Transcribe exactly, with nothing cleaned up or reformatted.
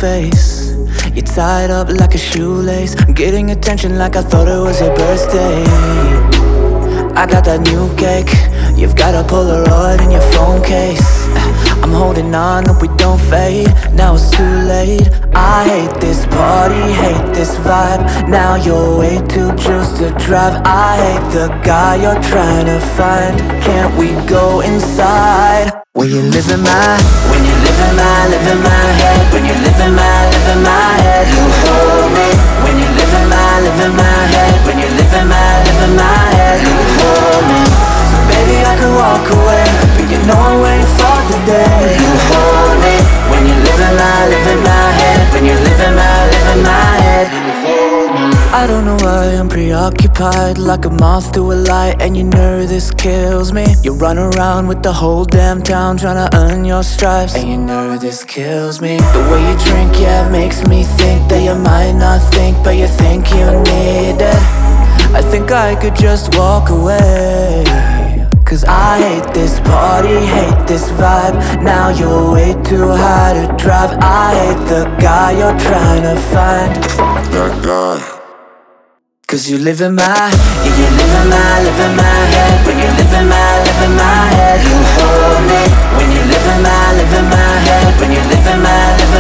face. You're tied up like a shoelace, getting attention like I thought it was your birthday. I got that new cake, you've got a Polaroid in your phone case. I'm holding on, hope we don't fade, now it's too late. I hate this party, hate this vibe, now you're way too juiced to drive. I hate the guy you're trying to find, can't we go inside? When you live in my, when you live in my, live in my head. When you live in my, live in my head, you hold me. When you live in my, live in my head. When you live in my, live in my head, you hold me. So baby I could walk away, but you know I'm waiting for the day you hold me. When you live in my, live in my head. When you live in my, live in my head, you hold me. I don't know why I'm preoccupied, like a moth to a light, and you know this kills me. You run around with the whole damn town trying to earn your stripes, and you know this kills me. The way you drink, yeah, makes me think that you might not think, but you think you need it. I think I could just walk away, cause I hate this party, hate this vibe, now you're way too high to drive. I hate the guy you're trying to find, that guy. Cause you live in my, yeah, you live in my, live in my head. When you live in my, live in my head, you hold me. When you live in my, live in my head. When you live in my, live